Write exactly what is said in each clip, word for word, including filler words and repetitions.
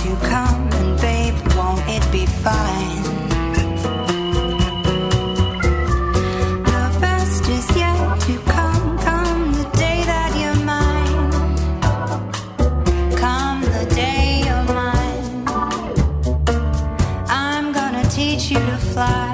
to come, and babe, won't it be fine? The best is yet to come, come the day that you're mine. Come the day you're mine. I'm gonna teach you to fly.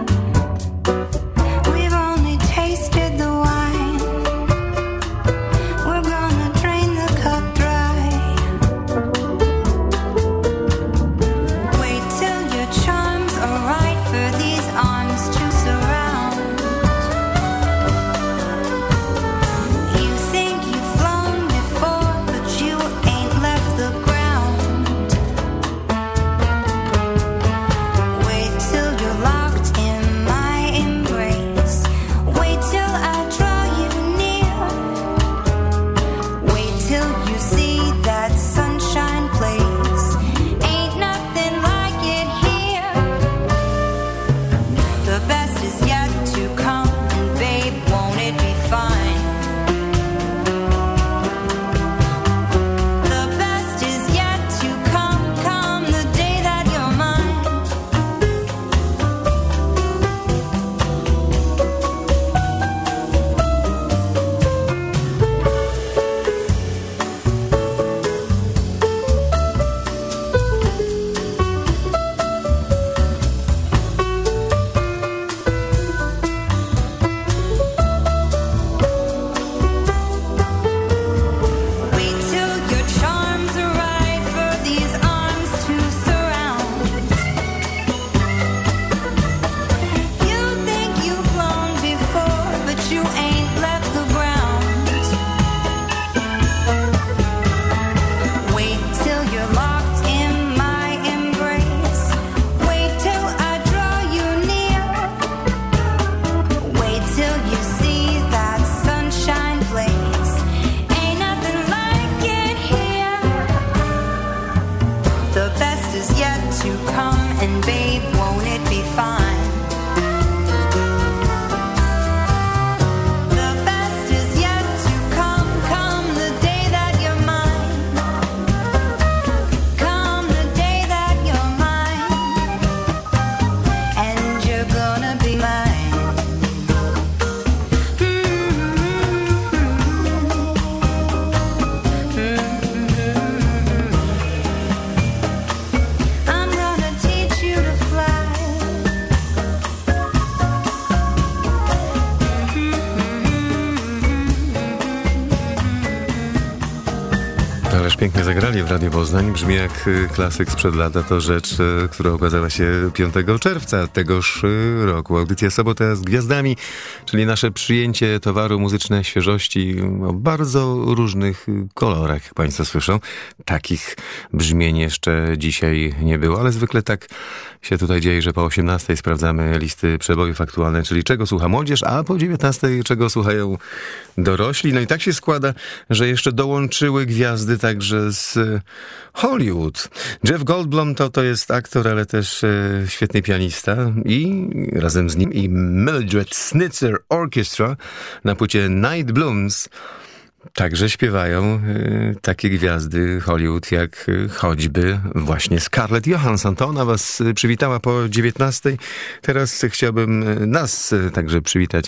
Pięknie zagrali w Radiu Poznań. Brzmi jak klasyk sprzed lata. To rzecz, która okazała się piątego czerwca tegoż roku. Audycja Sobota z Gwiazdami, czyli nasze przyjęcie towaru muzyczne świeżości o bardzo różnych kolorach, jak Państwo słyszą. Takich brzmień jeszcze dzisiaj nie było, ale zwykle tak się tutaj dzieje, że po osiemnastej sprawdzamy listy przebojów aktualne, czyli czego słucha młodzież, a po dziewiętnastej czego słuchają dorośli. No i tak się składa, że jeszcze dołączyły gwiazdy także z Hollywood. Jeff Goldblum to, to jest aktor, ale też e, świetny pianista i razem z nim i Mildred Snitzer Orchestra na płycie Night Blooms także śpiewają y, takie gwiazdy Hollywood jak y, choćby właśnie Scarlett Johansson. To ona was y, przywitała po dziewiętnastej. Teraz y, chciałbym y, nas y, także przywitać,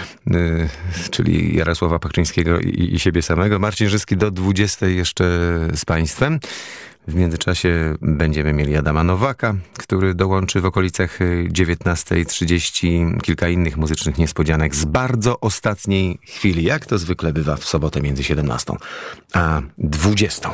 y, czyli Jarosława Pachczyńskiego i, i siebie samego. Marcin Żyski do dwudziestej jeszcze z Państwem. W międzyczasie będziemy mieli Adama Nowaka, który dołączy w okolicach dziewiętnastej trzydzieści. Kilka innych muzycznych niespodzianek z bardzo ostatniej chwili, jak to zwykle bywa w sobotę między siedemnastą a dwudziestą.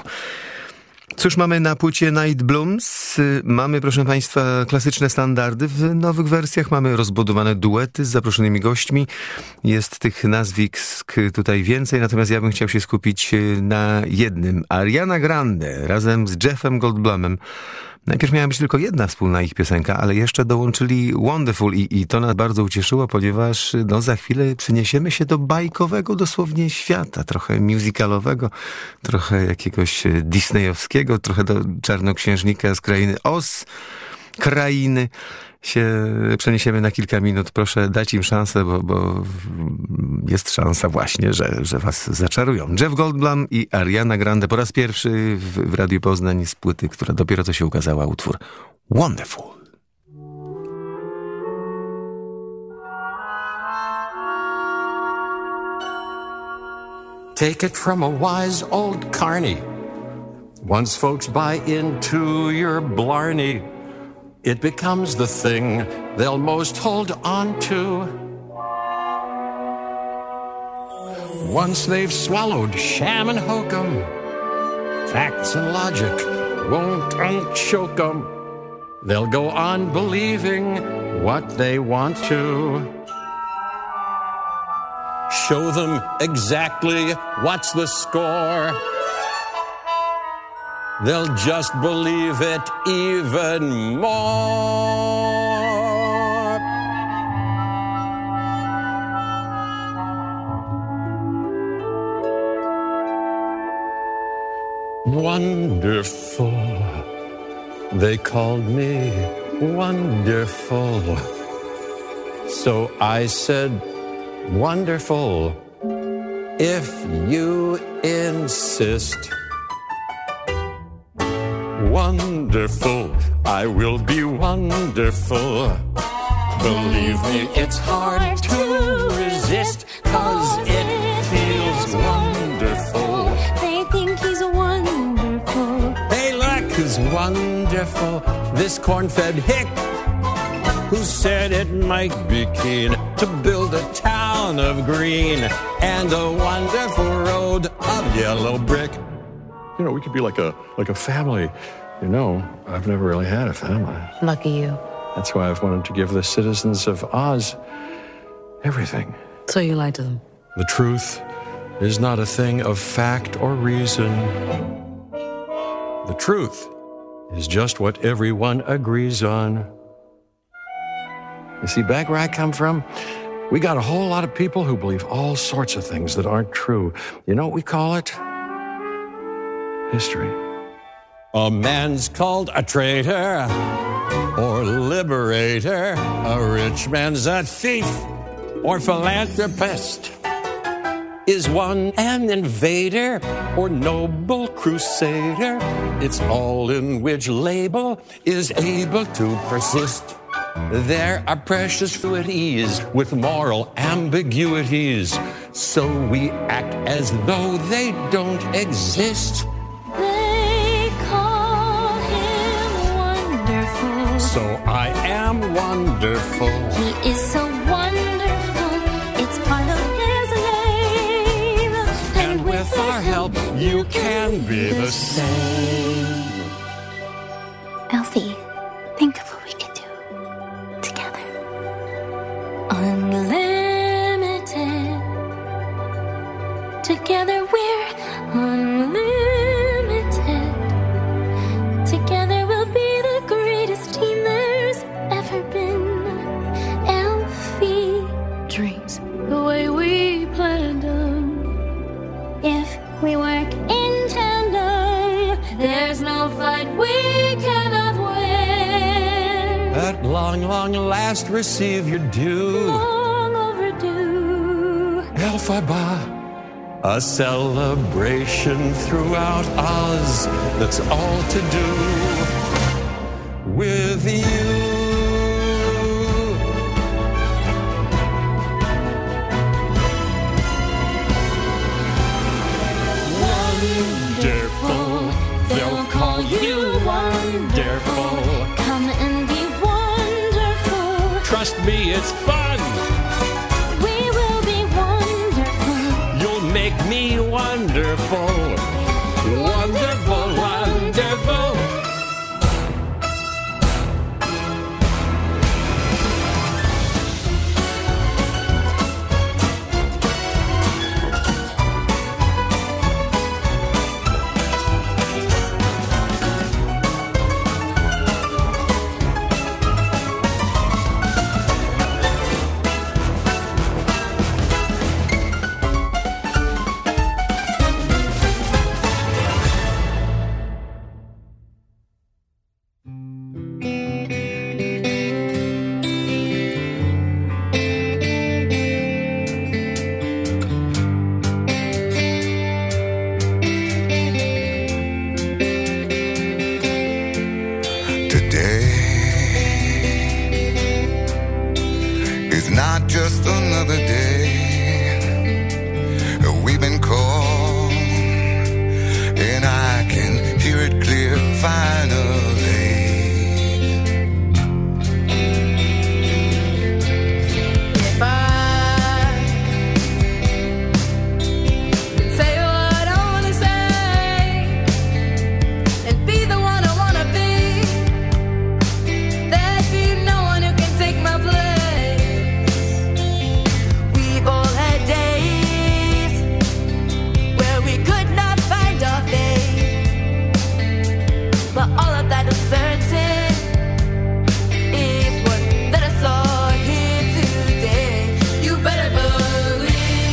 Cóż mamy na płycie Night Blooms? Mamy, proszę Państwa, klasyczne standardy. W nowych wersjach mamy rozbudowane duety z zaproszonymi gośćmi. Jest tych nazwisk tutaj więcej, natomiast ja bym chciał się skupić na jednym. Ariana Grande razem z Jeffem Goldblumem. Najpierw miała być tylko jedna wspólna ich piosenka, ale jeszcze dołączyli Wonderful i, i to nas bardzo ucieszyło, ponieważ no, za chwilę przeniesiemy się do bajkowego dosłownie świata, trochę musicalowego, trochę jakiegoś disneyowskiego, trochę do Czarnoksiężnika z krainy Oz. krainy się przeniesiemy na kilka minut. Proszę dać im szansę, bo, bo jest szansa właśnie, że, że was zaczarują. Jeff Goldblum i Ariana Grande po raz pierwszy w, w Radiu Poznań z płyty, która dopiero co się ukazała, utwór Wonderful. Take it from a wise old carny. Once folks buy into your blarney, it becomes the thing they'll most hold on to. Once they've swallowed sham and hokum, facts and logic won't unchoke 'em. They'll go on believing what they want to. Show them exactly what's the score. They'll just believe it even more. Wonderful, they called me wonderful. So I said, wonderful, if you insist. Wonderful, I will be wonderful. Believe me, it's hard to resist, 'cause it feels wonderful. They think he's wonderful. Hey, look, who's wonderful? This corn-fed hick who said it might be keen to build a town of green and a wonderful road of yellow brick. You know, we could be like a like a family. You know, I've never really had a family. Lucky you. That's why I've wanted to give the citizens of Oz everything. So you lied to them. The truth is not a thing of fact or reason. The truth is just what everyone agrees on. You see, back where I come from, we got a whole lot of people who believe all sorts of things that aren't true. You know what we call it? History. A man's called a traitor or liberator. A rich man's a thief or philanthropist. Is one an invader or noble crusader? It's all in which label is able to persist. There are precious fluidities with moral ambiguities, so we act as though they don't exist. They call him wonderful. So I am wonderful. He is so wonderful. It's part of his name. And with our help, you can be the same. Alfie, think of what we could do together. Unlimited. Together we're unlimited. Together we'll be the greatest team there's ever been. Alfie dreams the way we planned them. If we work in tandem, there's no fight we cannot win. At long, long last, receive your due. Long overdue. Elphaba, a celebration throughout Oz that's all to do with you. Wonderful, they'll call you wonderful. Come and be wonderful. Trust me, it's fun. We will be wonderful. You'll make me wonderful. Wonderful, wonderful. just another day. We've been called, and I can hear it clear finally. If I could say what I wanna say and be the one I wanna be, there'd be no one who can take my place. We've all had days where we could not find our fate, but all of that is certain is what led us all here today. You better believe,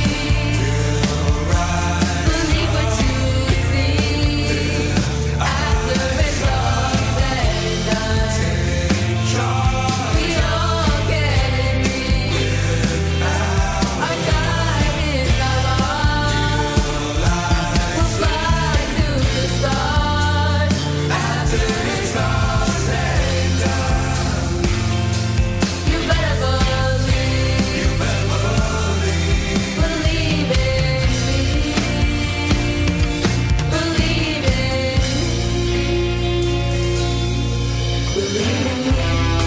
believe what you see after it's all said and done. We all get it real. Our time is not long. We'll fly to the stars after it's all said and done. You better believe, you better believe, believe in me, believe in me, believe in me.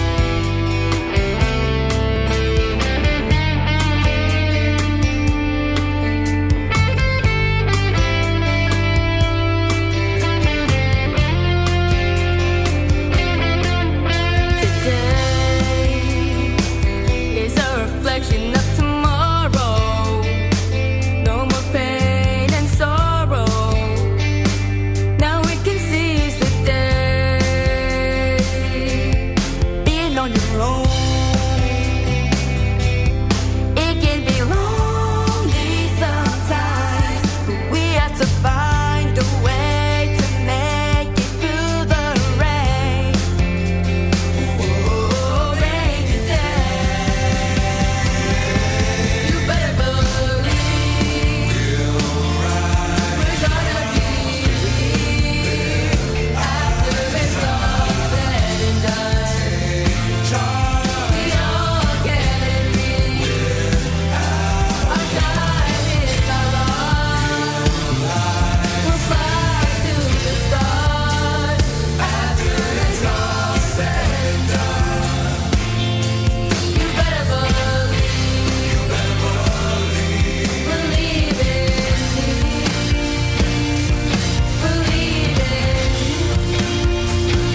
Today is a reflection of tomorrow. No more pain and sorrow. Now we can seize the day. Being on your own, it can be lonely sometimes, but we have to find a way to make it through the rain. Oh, rainy day. You better believe we're gonna be here after it's all said and done. We all get it real. Our time is not long. We'll fly to the stars after it's all said and done. You better believe, you better believe, believe in me, believe in me.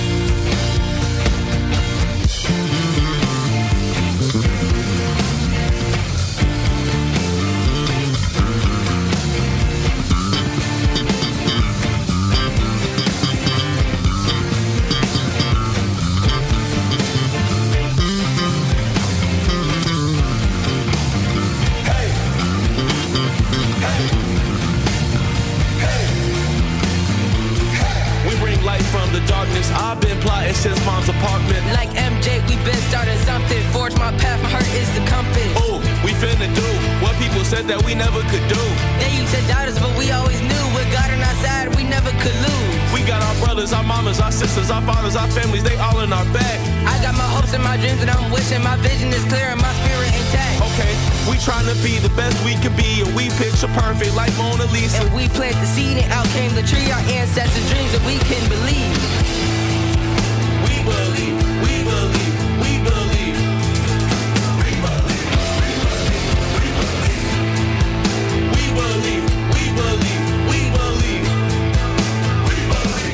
We bring light from the darkness. I've been plotting since mom's apartment. Like M J, we been starting something. Forge my path, my heart is the compass. Oh, we finna do what people said that we never could do. They used to doubt us, but we always knew with God on our side, we never could lose. We got our brothers, our mamas, our sisters, our fathers, our families, they all in our back. I got my hopes and my dreams and I'm wishing my vision is clear and my spirit intact. Okay, we trying to be the best we can be, and we picture perfect like Mona Lisa. And we planted the seed and out came the tree, our ancestors' dreams that we can believe. We believe, we believe, we believe. We believe, we believe, we believe. We believe, we believe, we believe. We believe,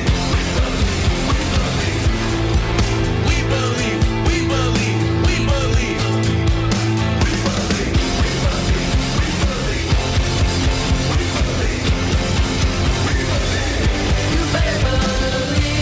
we believe, we believe. We believe, we believe, we believe. We believe, we believe, we believe. We believe, we believe. You better believe.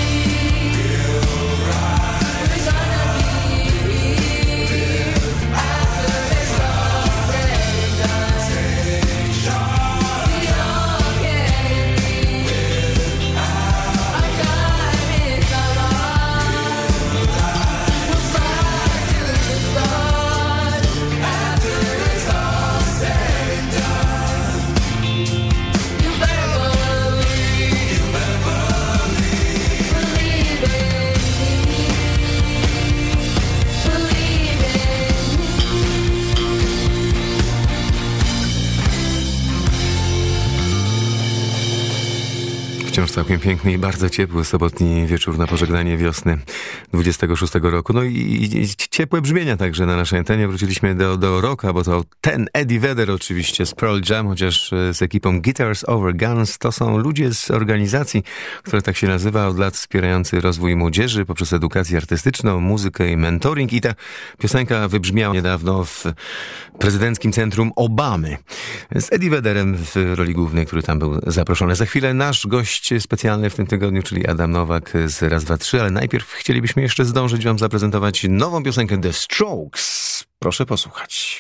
całkiem piękny i bardzo ciepły sobotni wieczór na pożegnanie wiosny dwudziestego szóstego roku. No i, i, i ciepłe brzmienia także na naszej antenie. Wróciliśmy do, do rocka, bo to ten Eddie Vedder oczywiście z Pearl Jam, chociaż z ekipą Guitars Over Guns. To są ludzie z organizacji, która tak się nazywa, od lat wspierający rozwój młodzieży poprzez edukację artystyczną, muzykę i mentoring. I ta piosenka wybrzmiała niedawno w prezydenckim centrum Obamy z Eddie Vedderem w roli głównej, który tam był zaproszony. Za chwilę nasz gość specjalny w tym tygodniu, czyli Adam Nowak z Raz, Dwa, Trzy, ale najpierw chcielibyśmy jeszcze zdążyć wam zaprezentować nową piosenkę The Strokes. Proszę posłuchać.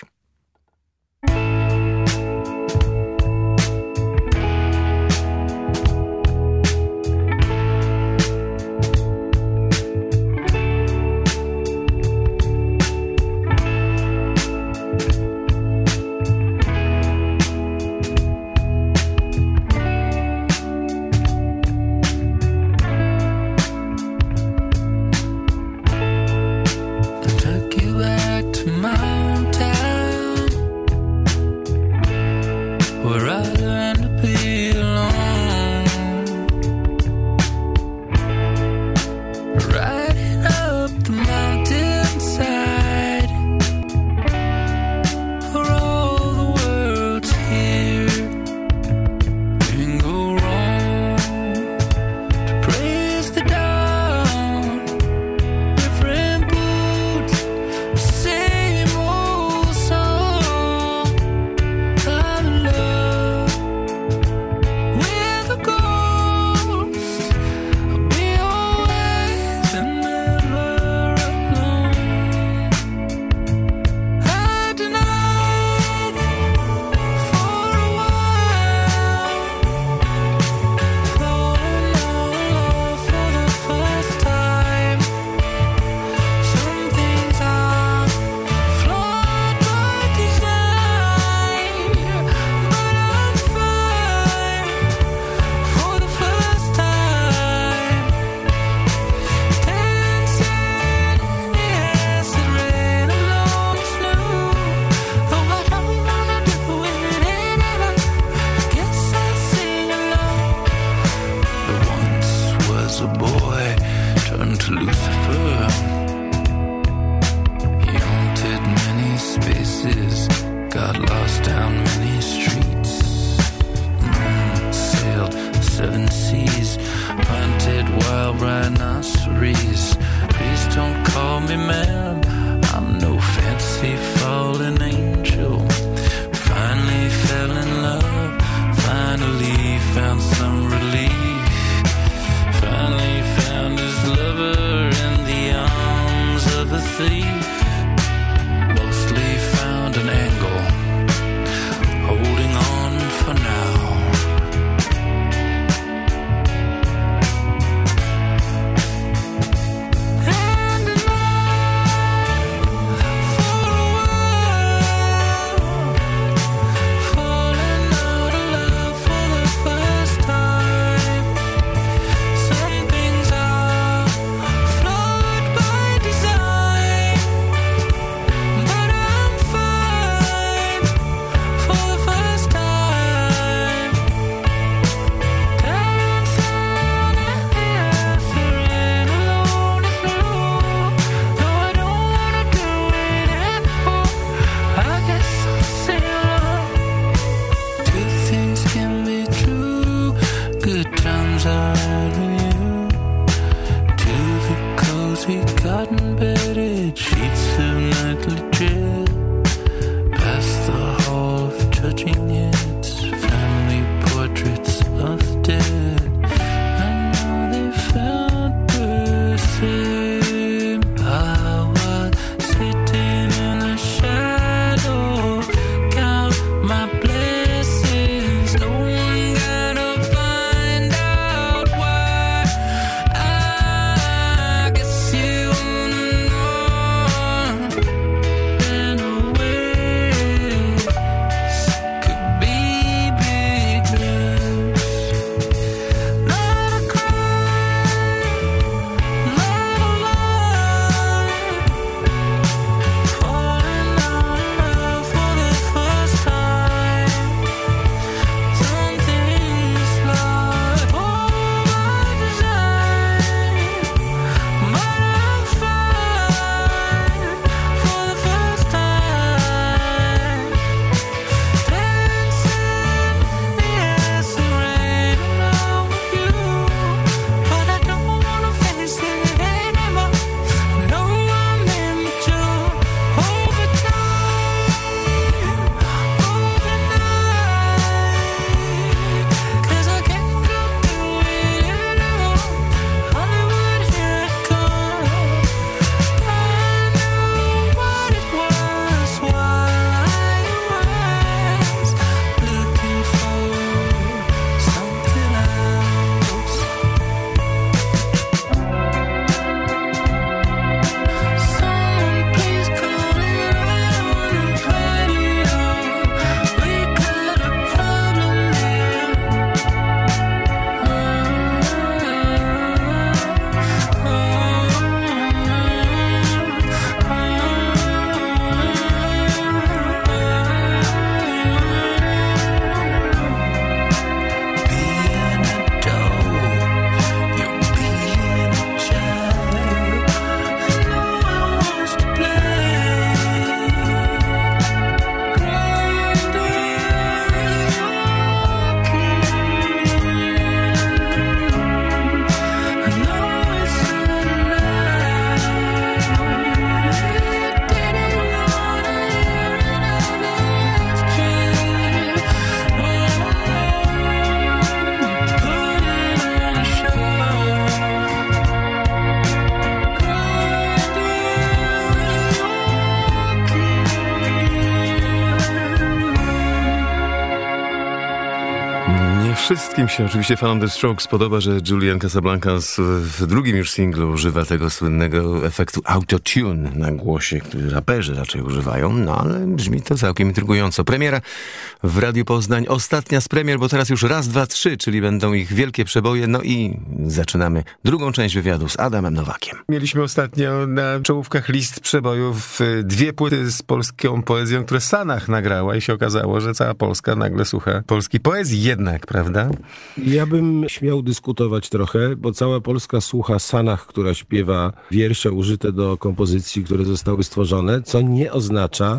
Wszystkim się oczywiście fanom The Strokes podoba, że Julian Casablancas w drugim już singlu używa tego słynnego efektu autotune na głosie, który raperzy raczej używają, no ale brzmi to całkiem intrygująco. Premiera w Radiu Poznań, ostatnia z premier, bo teraz już raz, dwa, trzy, czyli będą ich wielkie przeboje, no i zaczynamy drugą część wywiadu z Adamem Nowakiem. Mieliśmy ostatnio na czołówkach list przebojów dwie płyty z polską poezją, które Sanach nagrała i się okazało, że cała Polska nagle słucha polskiej poezji jednak, prawda? Ja bym śmiał dyskutować trochę, bo cała Polska słucha Sanach, która śpiewa wiersze użyte do kompozycji, które zostały stworzone, co nie oznacza,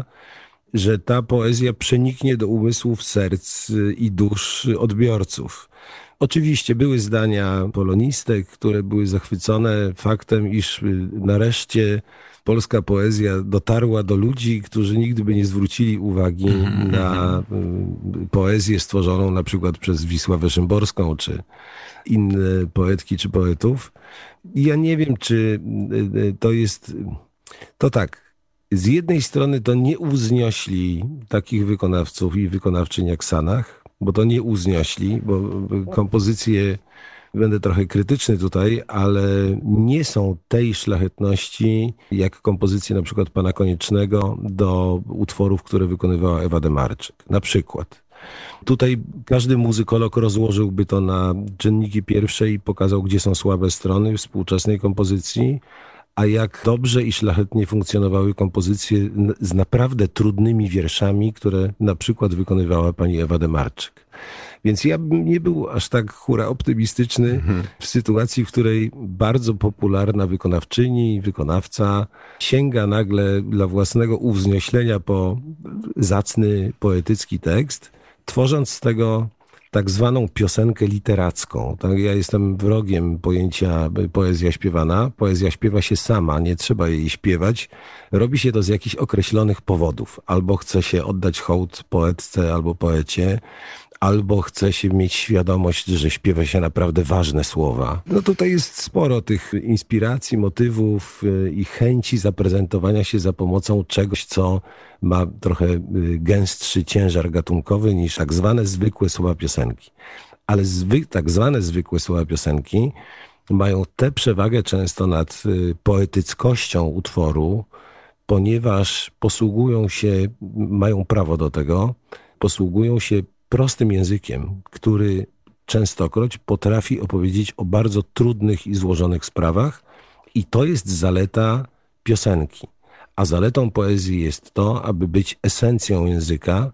że ta poezja przeniknie do umysłów, serc i dusz odbiorców. Oczywiście były zdania polonistek, które były zachwycone faktem, iż nareszcie polska poezja dotarła do ludzi, którzy nigdy by nie zwrócili uwagi na poezję stworzoną na przykład przez Wisławę Szymborską, czy inne poetki, czy poetów. Ja nie wiem, czy to jest... To tak, z jednej strony to nie uwzniośli takich wykonawców i wykonawczyń jak Sanach, bo to nie uwzniośli, bo kompozycje, będę trochę krytyczny tutaj, ale nie są tej szlachetności jak kompozycje na przykład Pana Koniecznego do utworów, które wykonywała Ewa Demarczyk. Na przykład. Tutaj każdy muzykolog rozłożyłby to na czynniki pierwsze i pokazał, gdzie są słabe strony współczesnej kompozycji, a jak dobrze i szlachetnie funkcjonowały kompozycje z naprawdę trudnymi wierszami, które na przykład wykonywała pani Ewa Demarczyk. Więc ja bym nie był aż tak hura optymistyczny mhm. w sytuacji, w której bardzo popularna wykonawczyni i wykonawca sięga nagle dla własnego uwznioślenia po zacny, poetycki tekst, tworząc z tego tak zwaną piosenkę literacką. Tak, ja jestem wrogiem pojęcia poezja śpiewana. Poezja śpiewa się sama, nie trzeba jej śpiewać. Robi się to z jakichś określonych powodów. Albo chce się oddać hołd poetce albo poecie, albo chce się mieć świadomość, że śpiewa się naprawdę ważne słowa. No tutaj jest sporo tych inspiracji, motywów i chęci zaprezentowania się za pomocą czegoś, co ma trochę gęstszy ciężar gatunkowy niż tak zwane zwykłe słowa piosenki. Ale zwy, tak zwane zwykłe słowa piosenki mają tę przewagę często nad poetyckością utworu, ponieważ posługują się, mają prawo do tego, posługują się prostym językiem, który częstokroć potrafi opowiedzieć o bardzo trudnych i złożonych sprawach i to jest zaleta piosenki. A zaletą poezji jest to, aby być esencją języka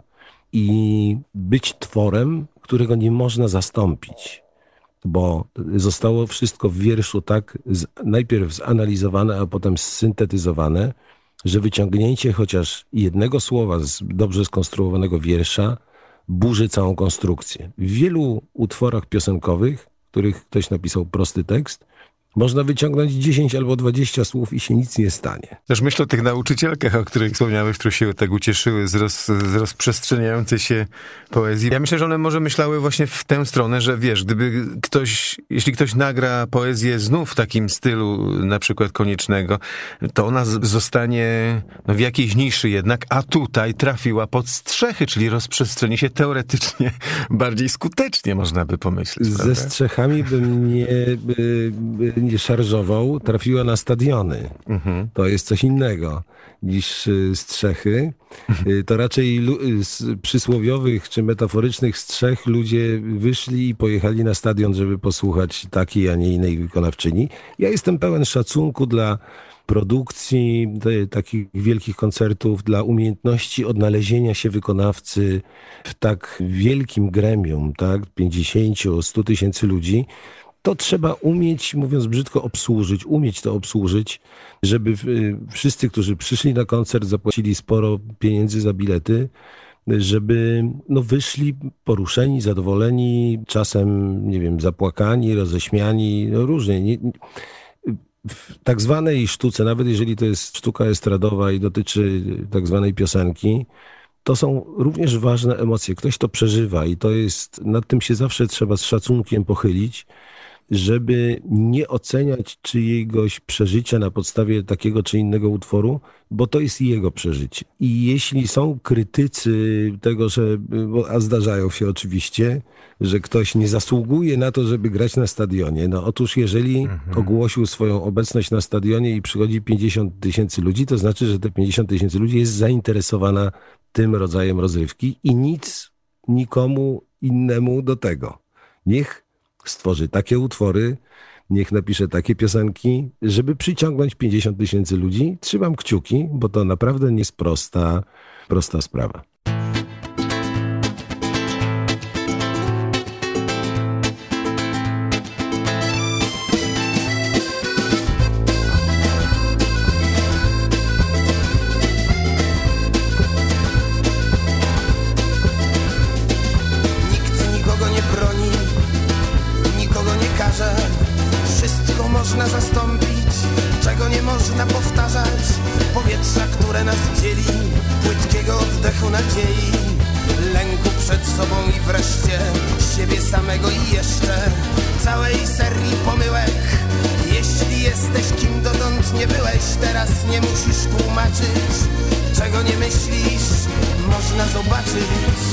i być tworem, którego nie można zastąpić, bo zostało wszystko w wierszu tak z, najpierw zanalizowane, a potem zsyntetyzowane, że wyciągnięcie chociaż jednego słowa z dobrze skonstruowanego wiersza burzy całą konstrukcję. W wielu utworach piosenkowych, w których ktoś napisał prosty tekst, można wyciągnąć dziesięć albo dwadzieścia słów i się nic nie stanie. Też myślę o tych nauczycielkach, o których wspomniałeś, które się tak ucieszyły z, roz, z rozprzestrzeniającej się poezji. Ja myślę, że one może myślały właśnie w tę stronę, że wiesz, gdyby ktoś, jeśli ktoś nagra poezję znów w takim stylu, na przykład Koniecznego, to ona z, zostanie no, w jakiejś niszy jednak, a tutaj trafiła pod strzechy, czyli rozprzestrzeni się teoretycznie bardziej skutecznie, można by pomyśleć. Ze prawda? Strzechami bym nie... By, by nie szarżował, trafiła na stadiony. Mhm. To jest coś innego niż strzechy. To raczej lu- z przysłowiowych czy metaforycznych strzech ludzie wyszli i pojechali na stadion, żeby posłuchać takiej, a nie innej wykonawczyni. Ja jestem pełen szacunku dla produkcji te, takich wielkich koncertów, dla umiejętności odnalezienia się wykonawcy w tak wielkim gremium, tak, pięćdziesięciu, stu tysięcy ludzi. To trzeba umieć, mówiąc brzydko, obsłużyć, umieć to obsłużyć, żeby wszyscy, którzy przyszli na koncert, zapłacili sporo pieniędzy za bilety, żeby no, wyszli poruszeni, zadowoleni, czasem, nie wiem, zapłakani, roześmiani, no różnie. Nie, w tak zwanej sztuce, nawet jeżeli to jest sztuka estradowa i dotyczy tak zwanej piosenki, to są również ważne emocje. Ktoś to przeżywa i to jest, nad tym się zawsze trzeba z szacunkiem pochylić, żeby nie oceniać czyjegoś przeżycia na podstawie takiego czy innego utworu, bo to jest jego przeżycie. I jeśli są krytycy tego, że, bo, a zdarzają się oczywiście, że ktoś nie zasługuje na to, żeby grać na stadionie. No otóż jeżeli mhm. ogłosił swoją obecność na stadionie i przychodzi pięćdziesiąt tysięcy ludzi, to znaczy, że te pięćdziesiąt tysięcy ludzi jest zainteresowana tym rodzajem rozrywki i nic nikomu innemu do tego. Niech stworzy takie utwory, niech napisze takie piosenki, żeby przyciągnąć pięćdziesiąt tysięcy ludzi. Trzymam kciuki, bo to naprawdę nie jest prosta, prosta sprawa. Wszystko można zastąpić, czego nie można powtarzać. Powietrza, które nas dzieli, płytkiego oddechu nadziei, lęku przed sobą i wreszcie siebie samego i jeszcze całej serii pomyłek. Jeśli jesteś kim dotąd nie byłeś, teraz nie musisz tłumaczyć, czego nie myślisz, można zobaczyć.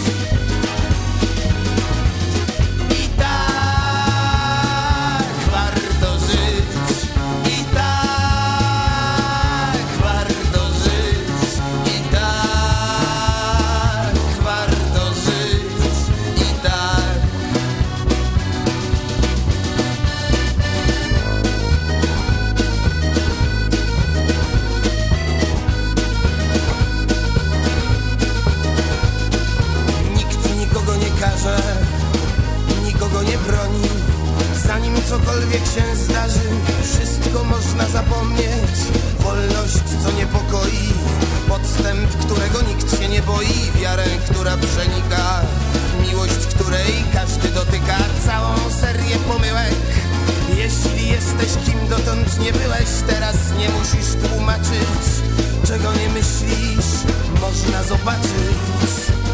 Cokolwiek się zdarzy, wszystko można zapomnieć. Wolność, co niepokoi, podstęp, którego nikt się nie boi, wiarę, która przenika, miłość, której każdy dotyka, całą serię pomyłek. Jeśli jesteś kim dotąd nie byłeś, teraz nie musisz tłumaczyć, czego nie myślisz, można zobaczyć.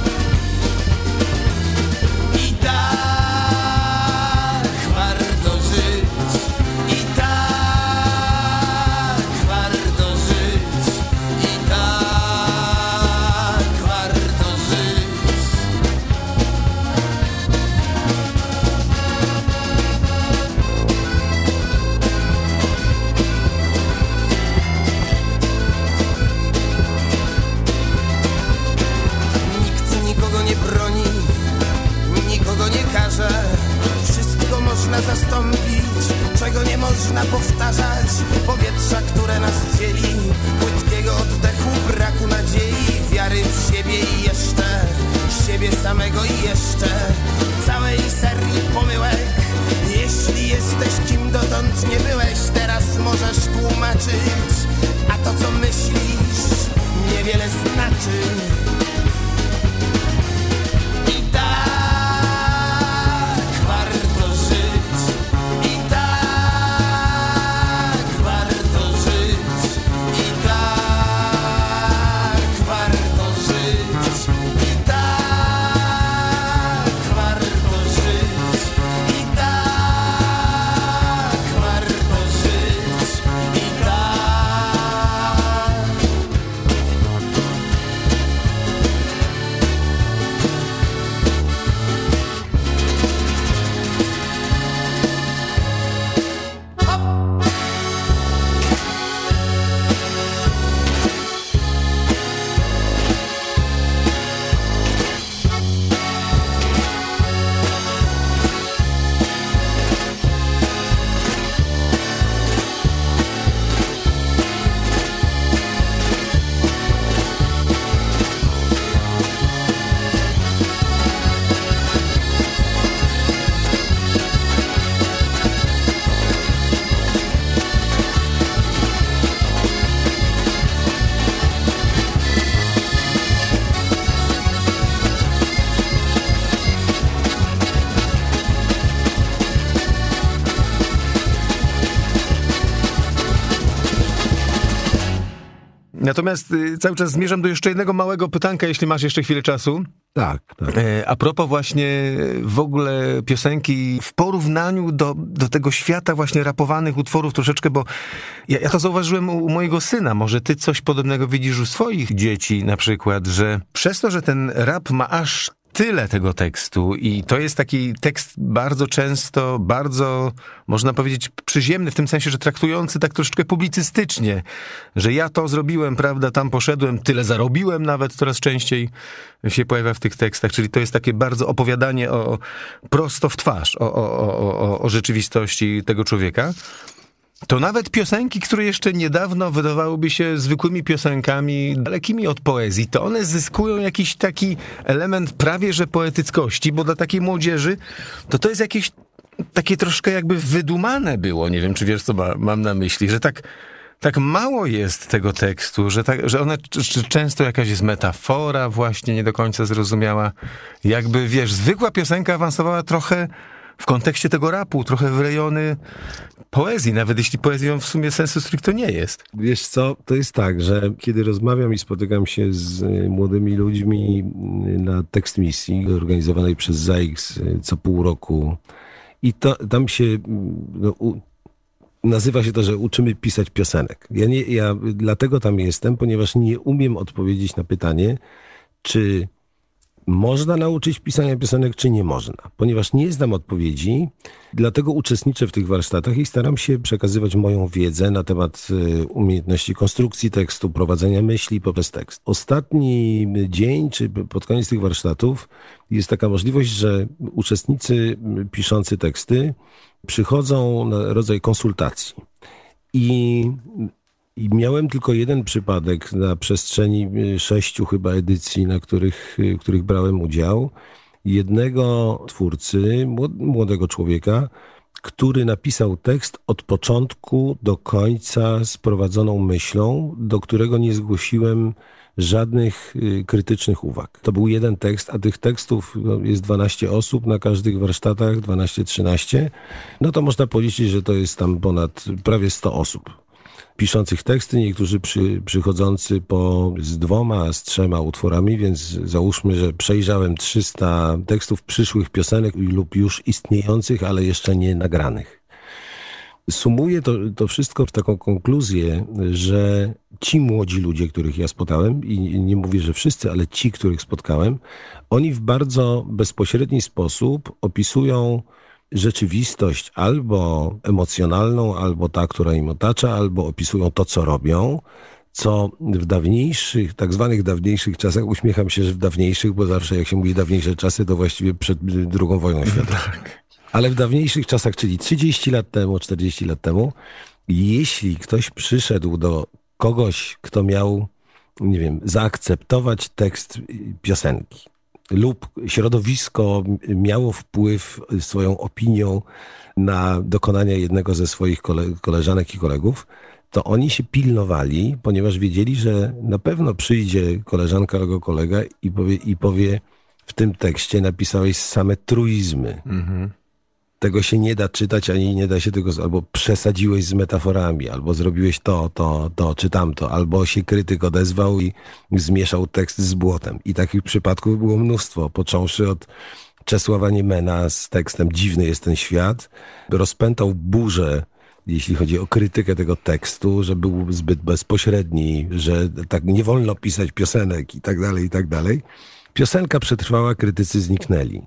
I tak wszystko można zastąpić, czego nie można powtarzać. Powietrza, które nas dzieli, płytkiego oddechu, braku nadziei, wiary w siebie i jeszcze siebie samego i jeszcze całej serii pomyłek. Jeśli jesteś kim dotąd nie byłeś, teraz możesz tłumaczyć, a to co myślisz niewiele znaczy. Natomiast y, cały czas zmierzam do jeszcze jednego małego pytanka, jeśli masz jeszcze chwilę czasu. Tak, tak. E, a propos właśnie w ogóle piosenki w porównaniu do, do tego świata właśnie rapowanych utworów troszeczkę, bo ja, ja to zauważyłem u, u mojego syna. Może ty coś podobnego widzisz u swoich dzieci na przykład, że przez to, że ten rap ma aż tyle tego tekstu i to jest taki tekst bardzo często, bardzo, można powiedzieć, przyziemny w tym sensie, że traktujący tak troszeczkę publicystycznie, że ja to zrobiłem, prawda, tam poszedłem, tyle zarobiłem nawet, coraz częściej się pojawia w tych tekstach, czyli to jest takie bardzo opowiadanie o, prosto w twarz, o, o, o, o, o rzeczywistości tego człowieka. To nawet piosenki, które jeszcze niedawno wydawałyby się zwykłymi piosenkami, dalekimi od poezji, to one zyskują jakiś taki element prawie że poetyckości, bo dla takiej młodzieży to to jest jakieś takie troszkę jakby wydumane było, nie wiem, czy wiesz, co ma, mam na myśli, że tak, tak mało jest tego tekstu, że, tak, że one często jakaś jest metafora właśnie nie do końca zrozumiała. Jakby, wiesz, zwykła piosenka awansowała trochę w kontekście tego rapu, trochę w rejony poezji, nawet jeśli poezją w sumie sensu stricto nie jest. Wiesz co, to jest tak, że kiedy rozmawiam i spotykam się z młodymi ludźmi na tekst misji organizowanej przez Z A X co pół roku i to, tam się no, u, nazywa się to, że uczymy pisać piosenek. Ja, nie, ja dlatego tam jestem, ponieważ nie umiem odpowiedzieć na pytanie, czy można nauczyć pisania piosenek, czy nie można? Ponieważ nie znam odpowiedzi, dlatego uczestniczę w tych warsztatach i staram się przekazywać moją wiedzę na temat umiejętności konstrukcji tekstu, prowadzenia myśli poprzez tekst. Ostatni dzień, czy pod koniec tych warsztatów jest taka możliwość, że uczestnicy piszący teksty przychodzą na rodzaj konsultacji. I I miałem tylko jeden przypadek na przestrzeni sześciu chyba edycji, na których, których brałem udział. Jednego twórcy, młodego człowieka, który napisał tekst od początku do końca z prowadzoną myślą, do którego nie zgłosiłem żadnych krytycznych uwag. To był jeden tekst, a tych tekstów no, jest dwanaście osób na każdych warsztatach, dwanaście trzynaście. No to można policzyć, że to jest tam ponad prawie sto osób piszących teksty, niektórzy przy, przychodzący po z dwoma, z trzema utworami, więc załóżmy, że przejrzałem trzysta tekstów przyszłych piosenek lub już istniejących, ale jeszcze nie nagranych. Sumuję to, to wszystko w taką konkluzję, że ci młodzi ludzie, których ja spotkałem, i nie mówię, że wszyscy, ale ci, których spotkałem, oni w bardzo bezpośredni sposób opisują rzeczywistość albo emocjonalną, albo ta, która im otacza, albo opisują to, co robią, co w dawniejszych, tak zwanych dawniejszych czasach, uśmiecham się, że w dawniejszych, bo zawsze jak się mówi dawniejsze czasy, to właściwie przed drugą wojną światową. Ale w dawniejszych czasach, czyli trzydzieści lat temu, czterdzieści lat temu, jeśli ktoś przyszedł do kogoś, kto miał, nie wiem, zaakceptować tekst piosenki, lub środowisko miało wpływ swoją opinią na dokonania jednego ze swoich kole- koleżanek i kolegów, to oni się pilnowali, ponieważ wiedzieli, że na pewno przyjdzie koleżanka albo kolega i powie, i powie w tym tekście napisałeś same truizmy. Mhm. Tego się nie da czytać, ani nie da się tego, albo przesadziłeś z metaforami, albo zrobiłeś to, to, to, czy tamto, albo się krytyk odezwał i zmieszał tekst z błotem. I takich przypadków było mnóstwo, począwszy od Czesława Niemena z tekstem Dziwny jest ten świat, rozpętał burzę, jeśli chodzi o krytykę tego tekstu, że był zbyt bezpośredni, że tak nie wolno pisać piosenek i tak dalej, i tak dalej. Piosenka przetrwała, krytycy zniknęli.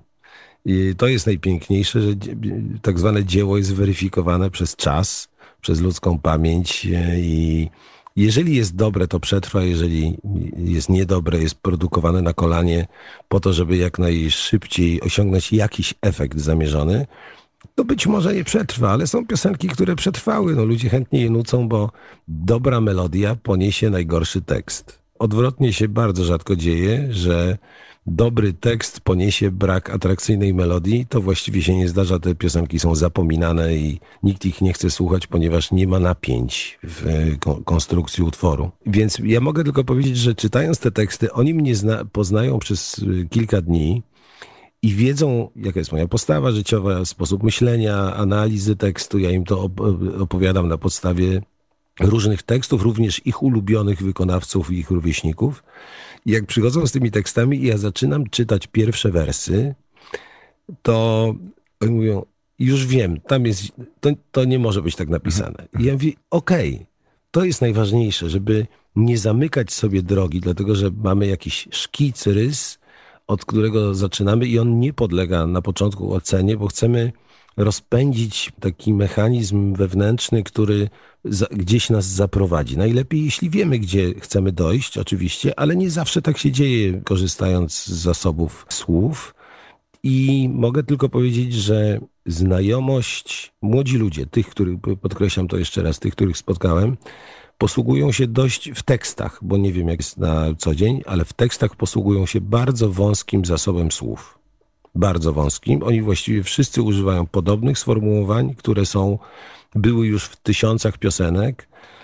I to jest najpiękniejsze, że tak zwane dzieło jest weryfikowane przez czas, przez ludzką pamięć i jeżeli jest dobre, to przetrwa, jeżeli jest niedobre, jest produkowane na kolanie po to, żeby jak najszybciej osiągnąć jakiś efekt zamierzony, to być może nie przetrwa, ale są piosenki, które przetrwały. No, ludzie chętnie je nucą, bo dobra melodia poniesie najgorszy tekst. Odwrotnie się bardzo rzadko dzieje, że dobry tekst poniesie brak atrakcyjnej melodii, to właściwie się nie zdarza, te piosenki są zapominane i nikt ich nie chce słuchać, ponieważ nie ma napięć w konstrukcji utworu. Więc ja mogę tylko powiedzieć, że czytając te teksty, oni mnie zna- poznają przez kilka dni i wiedzą, jaka jest moja postawa życiowa, sposób myślenia, analizy tekstu. Ja im to op- opowiadam na podstawie różnych tekstów, również ich ulubionych wykonawców i ich rówieśników. I jak przychodzą z tymi tekstami i ja zaczynam czytać pierwsze wersy, to oni mówią, już wiem, tam jest, to, to nie może być tak napisane. I ja mówię, okej, okay, to jest najważniejsze, żeby nie zamykać sobie drogi, dlatego że mamy jakiś szkic, rys, od którego zaczynamy i on nie podlega na początku ocenie, bo chcemy rozpędzić taki mechanizm wewnętrzny, który za, gdzieś nas zaprowadzi. Najlepiej, jeśli wiemy, gdzie chcemy dojść, oczywiście, ale nie zawsze tak się dzieje, korzystając z zasobów słów. I mogę tylko powiedzieć, że znajomość, młodzi ludzie, tych, których, podkreślam to jeszcze raz, tych, których spotkałem, posługują się dość w tekstach, bo nie wiem jak jest na co dzień, ale w tekstach posługują się bardzo wąskim zasobem słów. Bardzo wąskim. Oni właściwie wszyscy używają podobnych sformułowań, które są, były już w tysiącach piosenek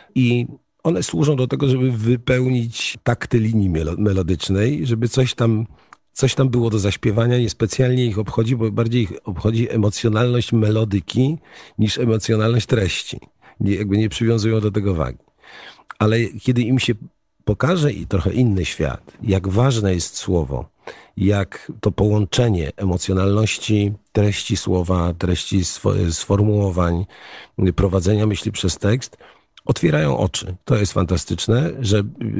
i one służą do tego, żeby wypełnić takty linii melodycznej, żeby coś tam, coś tam było do zaśpiewania. Niespecjalnie ich obchodzi, bo bardziej ich obchodzi emocjonalność melodyki niż emocjonalność treści. Nie, jakby nie przywiązują do tego wagi. Ale kiedy im się pokaże i trochę inny świat, jak ważne jest słowo, jak to połączenie emocjonalności, treści słowa, treści sformułowań, prowadzenia myśli przez tekst, otwierają oczy. To jest fantastyczne, że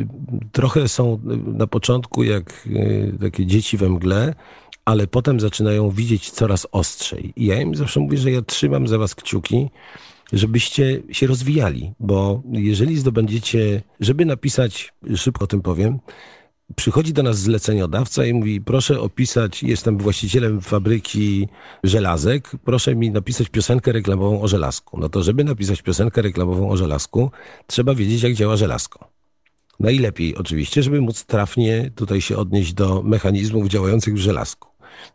trochę są na początku jak takie dzieci we mgle, ale potem zaczynają widzieć coraz ostrzej. I ja im zawsze mówię, że ja trzymam za was kciuki, żebyście się rozwijali, bo jeżeli zdobędziecie, żeby napisać, szybko o tym powiem, przychodzi do nas zleceniodawca i mówi, proszę opisać, jestem właścicielem fabryki żelazek, proszę mi napisać piosenkę reklamową o żelazku. No to żeby napisać piosenkę reklamową o żelazku, trzeba wiedzieć, jak działa żelazko. Najlepiej oczywiście, żeby móc trafnie tutaj się odnieść do mechanizmów działających w żelazku.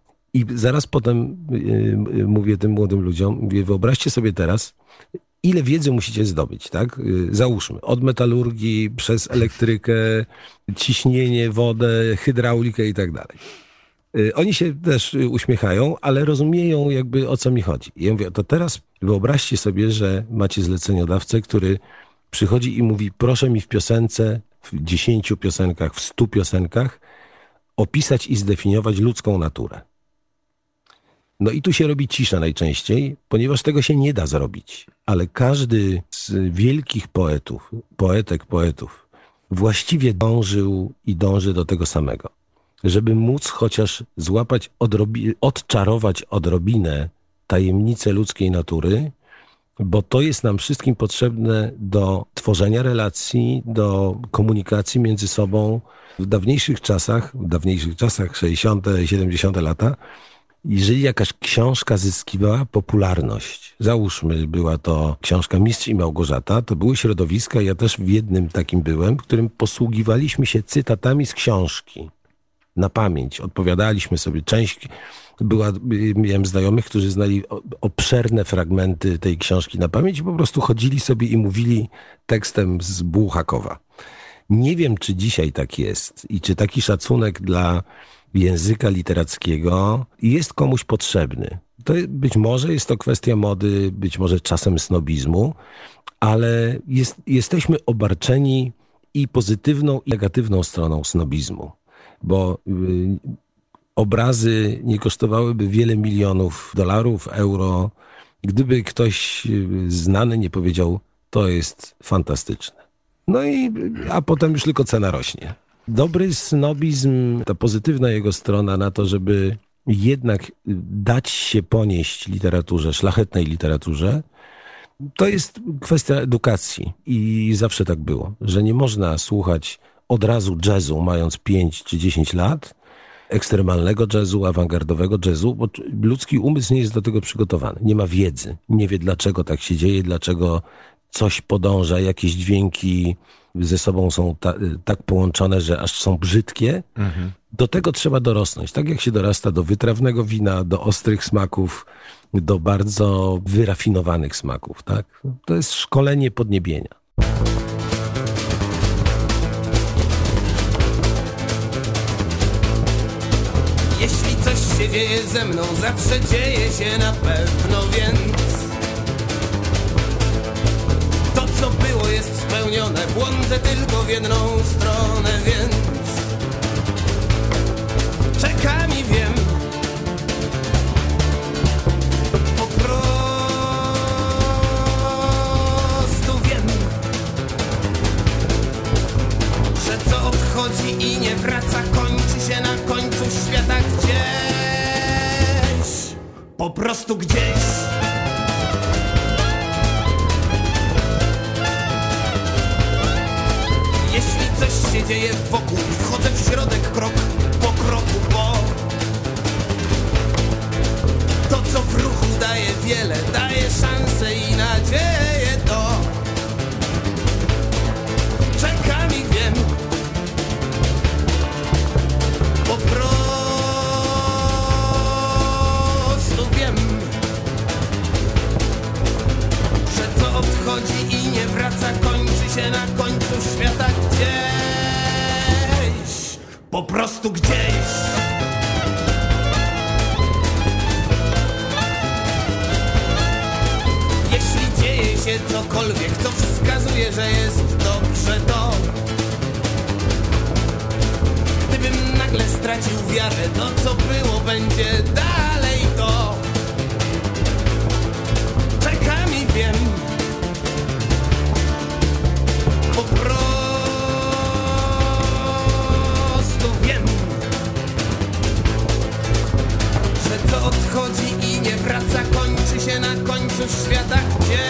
I zaraz potem yy, mówię tym młodym ludziom, mówię, wyobraźcie sobie teraz, ile wiedzy musicie zdobyć, tak? Yy, załóżmy, od metalurgii, przez elektrykę, ciśnienie, wodę, hydraulikę i tak dalej. Yy, oni się też uśmiechają, ale rozumieją jakby o co mi chodzi. I ja mówię, to teraz wyobraźcie sobie, że macie zleceniodawcę, który przychodzi i mówi, proszę mi w piosence, w dziesięciu piosenkach, w stu piosenkach opisać i zdefiniować ludzką naturę. No i tu się robi cisza najczęściej, ponieważ tego się nie da zrobić. Ale każdy z wielkich poetów, poetek, poetów właściwie dążył i dąży do tego samego. Żeby móc chociaż złapać, odrobi- odczarować odrobinę tajemnicę ludzkiej natury, bo to jest nam wszystkim potrzebne do tworzenia relacji, do komunikacji między sobą. W dawniejszych czasach, w dawniejszych czasach, sześćdziesiąte, siedemdziesiąte lata, jeżeli jakaś książka zyskiwała popularność, załóżmy, była to książka Mistrz i Małgorzata, to były środowiska, ja też w jednym takim byłem, w którym posługiwaliśmy się cytatami z książki. Na pamięć, odpowiadaliśmy sobie. Część była, miałem znajomych, którzy znali obszerne fragmenty tej książki na pamięć i po prostu chodzili sobie i mówili tekstem z Bułhakowa. Nie wiem, czy dzisiaj tak jest i czy taki szacunek dla języka literackiego jest komuś potrzebny. To być może jest to kwestia mody, być może czasem snobizmu, ale jest, jesteśmy obarczeni i pozytywną, i negatywną stroną snobizmu, bo y, obrazy nie kosztowałyby wiele milionów dolarów, euro, gdyby ktoś znany nie powiedział, to jest fantastyczne. No i, a potem już tylko cena rośnie. Dobry snobizm, ta pozytywna jego strona na to, żeby jednak dać się ponieść literaturze, szlachetnej literaturze, to jest kwestia edukacji i zawsze tak było, że nie można słuchać od razu jazzu, mając pięć czy dziesięć lat, ekstremalnego jazzu, awangardowego jazzu, bo ludzki umysł nie jest do tego przygotowany. Nie ma wiedzy, nie wie dlaczego tak się dzieje, dlaczego coś podąża, jakieś dźwięki ze sobą są ta, tak połączone, że aż są brzydkie. Mhm. Do tego trzeba dorosnąć. Tak jak się dorasta do wytrawnego wina, do ostrych smaków, do bardzo wyrafinowanych smaków. Tak? To jest szkolenie podniebienia. Jeśli coś się dzieje ze mną, zawsze dzieje się na pewno, więc to, co było, jest spełnione, błądzę tylko w jedną stronę, więc czekam i wiem, po prostu wiem, że co odchodzi i nie wraca, kończy się na końcu świata gdzieś, po prostu gdzieś. Jeśli coś się dzieje wokół, wchodzę w środek krok po kroku, bo to co w ruchu daje wiele, daje szansę i nadzieję, to czekam i wiem, po prostu wiem, że co odchodzi i nie wraca, kończy się na końcu świata gdzieś, po prostu gdzieś. Jeśli dzieje się cokolwiek, co wskazuje, że jest dobrze, to gdybym nagle stracił wiarę, to co było będzie dalej, to czekam i wiem, po prostu wiem, że co odchodzi i nie wraca, kończy się na końcu świata gdzieś.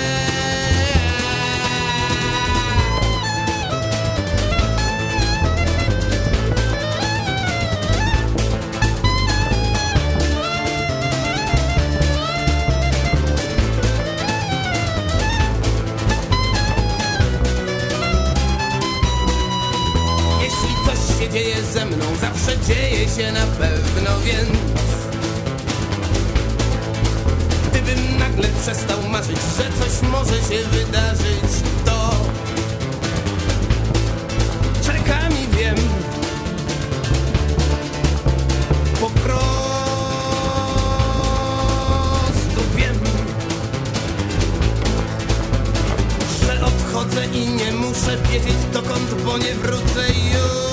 Dzieje ze mną, zawsze dzieje się na pewno, więc gdybym nagle przestał marzyć, że coś może się wydarzyć, to czekam i wiem, po prostu wiem, że odchodzę i nie muszę wiedzieć dokąd, bo nie wrócę już.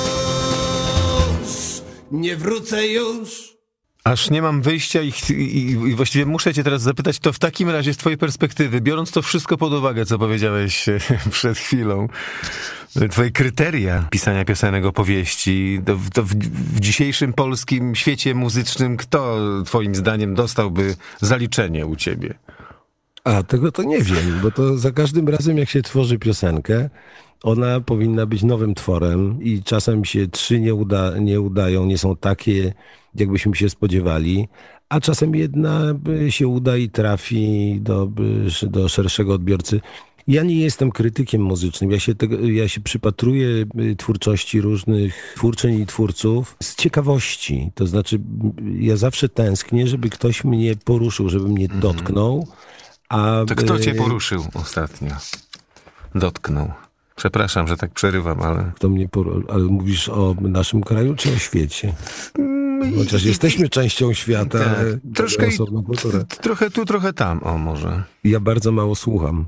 Nie wrócę już. Aż nie mam wyjścia i, i, i właściwie muszę cię teraz zapytać, to w takim razie z twojej perspektywy, biorąc to wszystko pod uwagę, co powiedziałeś przed chwilą, twoje kryteria pisania piosenek, opowieści, to, to w, w dzisiejszym polskim świecie muzycznym, kto twoim zdaniem dostałby zaliczenie u ciebie? A, tego to nie wiem, bo to za każdym razem, jak się tworzy piosenkę, ona powinna być nowym tworem i czasem się trzy nie, uda, nie udają, nie są takie, jakbyśmy się spodziewali, a czasem jedna się uda i trafi do, do szerszego odbiorcy. Ja nie jestem krytykiem muzycznym, ja się, tego, ja się przypatruję twórczości różnych twórczyń i twórców z ciekawości. To znaczy, ja zawsze tęsknię, żeby ktoś mnie poruszył, żeby mnie dotknął. A, to kto cię poruszył ostatnio? Dotknął. Przepraszam, że tak przerywam, ale... Kto mnie por... Ale mówisz o naszym kraju czy o świecie? Chociaż jesteśmy częścią świata, tak, ale troszkę osobną kulturę. Trochę tu, trochę tam, o może. Ja bardzo mało słucham.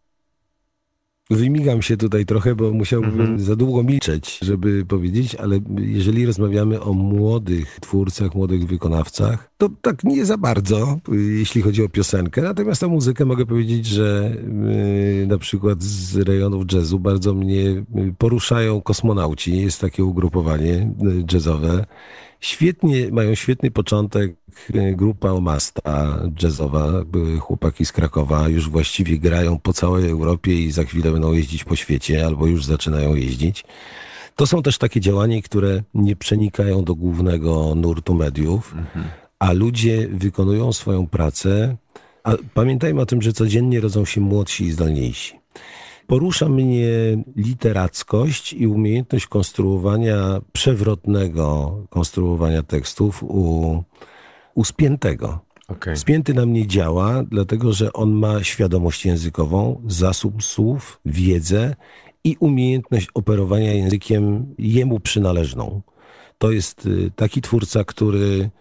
Wymigam się tutaj trochę, bo musiałbym mhm. za długo milczeć, żeby powiedzieć, ale jeżeli rozmawiamy o młodych twórcach, młodych wykonawcach, to tak nie za bardzo, jeśli chodzi o piosenkę. Natomiast o muzykę mogę powiedzieć, że yy, na przykład z rejonów jazzu bardzo mnie poruszają Kosmonauci. Jest takie ugrupowanie jazzowe. Świetnie, mają świetny początek, grupa Omasta jazzowa, były chłopaki z Krakowa, już właściwie grają po całej Europie i za chwilę będą jeździć po świecie, albo już zaczynają jeździć. To są też takie działania, które nie przenikają do głównego nurtu mediów, mhm. a ludzie wykonują swoją pracę, a pamiętajmy o tym, że codziennie rodzą się młodsi i zdolniejsi. Porusza mnie literackość i umiejętność konstruowania, przewrotnego konstruowania tekstów u, u Spiętego. Okay. Spięty na mnie działa, dlatego że on ma świadomość językową, zasób słów, wiedzę i umiejętność operowania językiem jemu przynależną. To jest taki twórca, który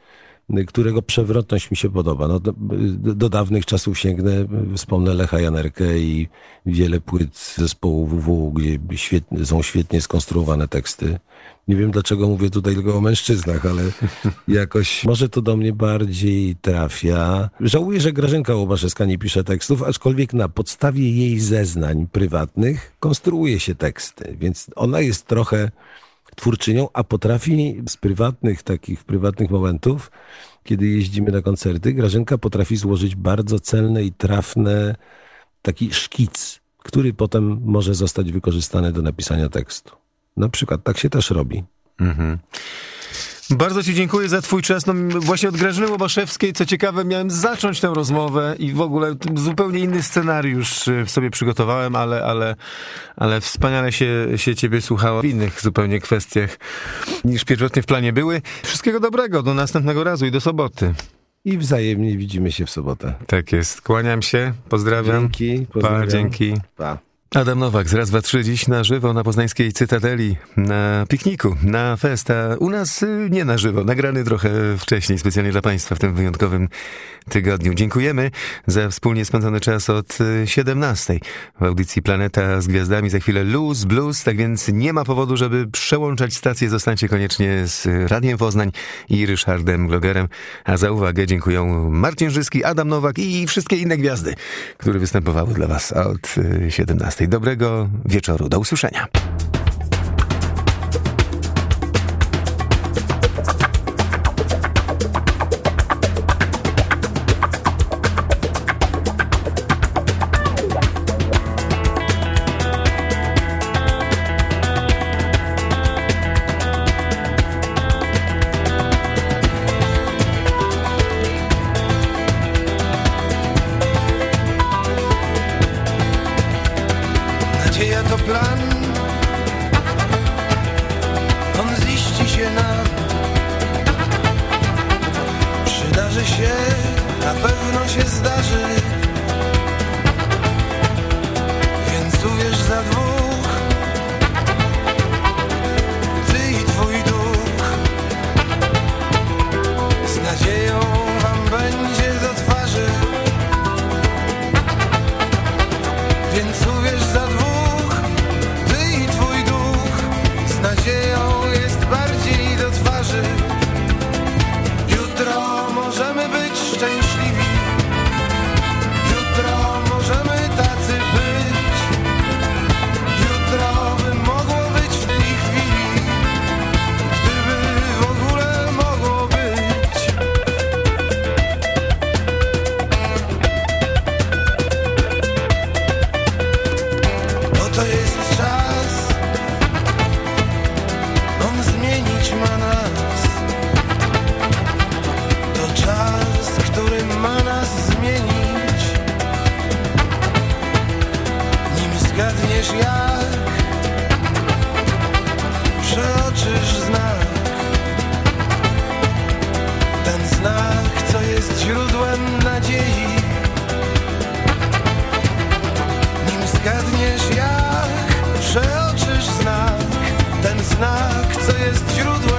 którego przewrotność mi się podoba. No, do, do dawnych czasów sięgnę, wspomnę Lecha Janerkę i wiele płyt zespołu W W, gdzie świetnie, są świetnie skonstruowane teksty. Nie wiem, dlaczego mówię tutaj tylko o mężczyznach, ale jakoś może to do mnie bardziej trafia. Żałuję, że Grażynka Łobaszewska nie pisze tekstów, aczkolwiek na podstawie jej zeznań prywatnych konstruuje się teksty, więc ona jest trochę twórczynią, a potrafi z prywatnych, takich prywatnych momentów, kiedy jeździmy na koncerty, Grażynka potrafi złożyć bardzo celne i trafne taki szkic, który potem może zostać wykorzystany do napisania tekstu. Na przykład tak się też robi. Mhm. Bardzo ci dziękuję za twój czas. No, właśnie od Grażyny Łobaszewskiej, co ciekawe, miałem zacząć tę rozmowę i w ogóle zupełnie inny scenariusz sobie przygotowałem, ale, ale, ale wspaniale się, się ciebie słuchało w innych zupełnie kwestiach niż pierwotnie w planie były. Wszystkiego dobrego, do następnego razu i do soboty. I wzajemnie widzimy się w sobotę. Tak jest. Kłaniam się, pozdrawiam. Dzięki, pozdrawiam. Pa, dzięki. Pa. Adam Nowak z Raz, Dwa, Trzy dziś na żywo na poznańskiej Cytadeli, na pikniku, na festa. U nas nie na żywo, nagrany trochę wcześniej, specjalnie dla Państwa w tym wyjątkowym tygodniu. Dziękujemy za wspólnie spędzony czas od siedemnastej w audycji Planeta z Gwiazdami. Za chwilę Luz, Blues, tak więc nie ma powodu, żeby przełączać stację. Zostańcie koniecznie z Radiem Poznań i Ryszardem Glogerem. A za uwagę dziękuję Marcin Żyski, Adam Nowak i wszystkie inne gwiazdy, które występowały dla Was od siedemnastej. Dobrego wieczoru. Do usłyszenia. Nadzieja to plan, on ziści się nam. Przydarzy się, na pewno się zdarzy. Więc uwierz za dwóch, ty i twój duch. Z nadzieją wam będzie do twarzy. Więc uwierz za dwóch, nadzieją jest bardziej do twarzy. Jutro możemy być szczęśliwi. Jutro możemy tacy być. Jutro by mogło być w tej chwili, gdyby w ogóle mogło być. Bo to jest czas, zmienić ma nas. To czas, który ma nas zmienić. Nim zgadniesz jak, przeoczysz znak. Ten znak, co jest źródłem nadziei. Nim zgadniesz jak, przeoczysz znak. Ten znak, co jest źródłem